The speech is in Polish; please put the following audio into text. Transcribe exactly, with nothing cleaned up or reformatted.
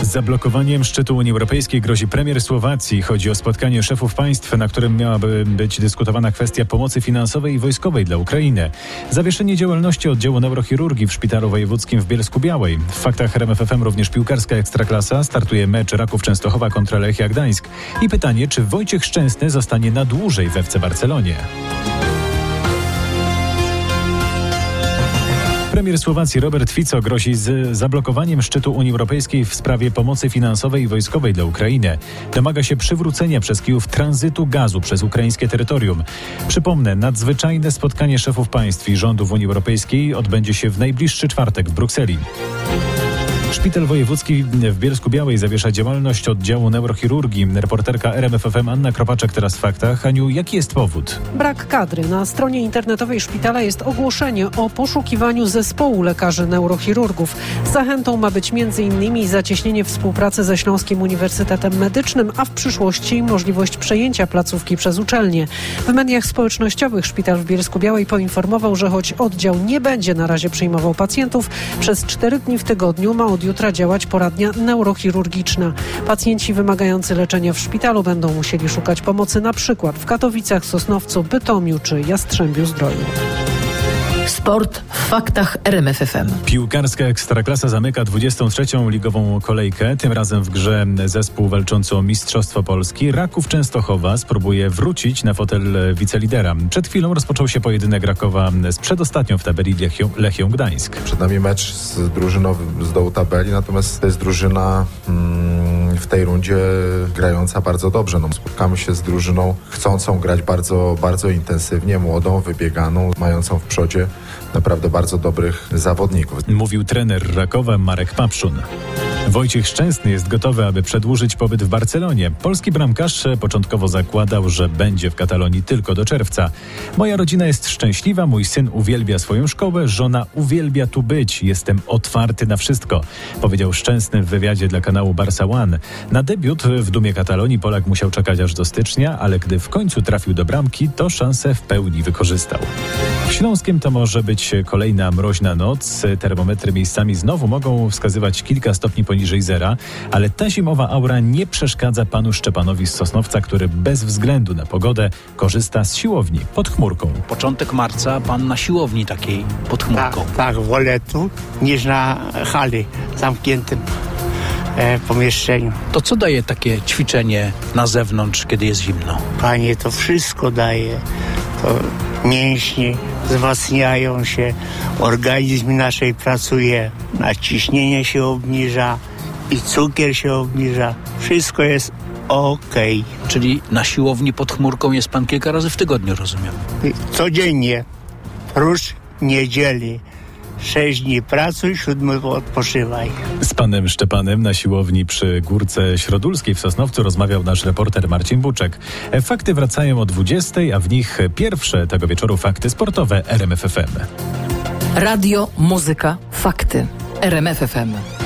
Z zablokowaniem szczytu Unii Europejskiej grozi premier Słowacji. Chodzi o spotkanie szefów państw, na którym miałaby być dyskutowana kwestia pomocy finansowej i wojskowej dla Ukrainy. Zawieszenie działalności oddziału neurochirurgii w Szpitalu Wojewódzkim w Bielsku-Białej. W faktach R M F F M również piłkarska Ekstraklasa. Startuje mecz Raków Częstochowa kontra Lechia Gdańsk. I pytanie, czy Wojciech Szczęsny zostanie na dłużej w F C Barcelonie. Premier Słowacji Robert Fico grozi z zablokowaniem szczytu Unii Europejskiej w sprawie pomocy finansowej i wojskowej dla Ukrainy. Domaga się przywrócenia przez Kijów tranzytu gazu przez ukraińskie terytorium. Przypomnę, nadzwyczajne spotkanie szefów państw i rządów Unii Europejskiej odbędzie się w najbliższy czwartek w Brukseli. Szpital Wojewódzki w Bielsku-Białej zawiesza działalność oddziału neurochirurgii. Reporterka R M F F M Anna Kropaczek teraz w faktach. Aniu, jaki jest powód? Brak kadry. Na stronie internetowej szpitala jest ogłoszenie o poszukiwaniu zespołu lekarzy neurochirurgów. Zachętą ma być między innymi zacieśnienie współpracy ze Śląskim Uniwersytetem Medycznym, a w przyszłości możliwość przejęcia placówki przez uczelnię. W mediach społecznościowych szpital w Bielsku-Białej poinformował, że choć oddział nie będzie na razie przyjmował pacjentów, przez cztery dni w tygodniu ma od jutra działać poradnia neurochirurgiczna. Pacjenci wymagający leczenia w szpitalu będą musieli szukać pomocy na przykład w Katowicach, Sosnowcu, Bytomiu czy Jastrzębiu-Zdroju. Sport w faktach R M F F M. Piłkarska Ekstraklasa zamyka dwudziestą trzecią ligową kolejkę. Tym razem w grze zespół walczący o Mistrzostwo Polski. Raków Częstochowa spróbuje wrócić na fotel wicelidera. Przed chwilą rozpoczął się pojedynek Rakowa z przedostatnią w tabeli Lechią, Lechią Gdańsk. Przed nami mecz z drużyną z dołu tabeli, natomiast to jest drużyna mm, w tej rundzie grająca bardzo dobrze. No, spotkamy się z drużyną chcącą grać bardzo, bardzo intensywnie, młodą, wybieganą, mającą w przodzie naprawdę bardzo dobrych zawodników. Mówił trener Rakowa Marek Papszun. Wojciech Szczęsny jest gotowy, aby przedłużyć pobyt w Barcelonie. Polski bramkarz początkowo zakładał, że będzie w Katalonii tylko do czerwca. Moja rodzina jest szczęśliwa, mój syn uwielbia swoją szkołę, żona uwielbia tu być. Jestem otwarty na wszystko, powiedział Szczęsny w wywiadzie dla kanału Barca One. Na debiut w dumie Katalonii Polak musiał czekać aż do stycznia, ale gdy w końcu trafił do bramki, to szansę w pełni wykorzystał. W Śląskiem to może być kolejna mroźna noc. Termometry miejscami znowu mogą wskazywać kilka stopni poniżej zera, ale ta zimowa aura nie przeszkadza panu Szczepanowi z Sosnowca, który bez względu na pogodę korzysta z siłowni pod chmurką. Początek marca pan na siłowni takiej pod chmurką. Tak, tak, wolę tu niż na hali zamkniętym e, pomieszczeniu. To co daje takie ćwiczenie na zewnątrz, kiedy jest zimno? Panie, to wszystko daje. To mięśnie wzmacniają się, organizm naszej pracuje, naciśnienie się obniża i cukier się obniża. Wszystko jest okej. Okay. Czyli na siłowni pod chmurką jest pan kilka razy w tygodniu, rozumiem? Codziennie, prócz niedzieli. Sześć dni pracuj, siódmy odpoczywaj. Z panem Szczepanem na siłowni przy Górce Środulskiej w Sosnowcu rozmawiał nasz reporter Marcin Buczek. Fakty wracają o dwudziestej, a w nich pierwsze tego wieczoru fakty sportowe R M F F M. Radio, muzyka, fakty. R M F F M.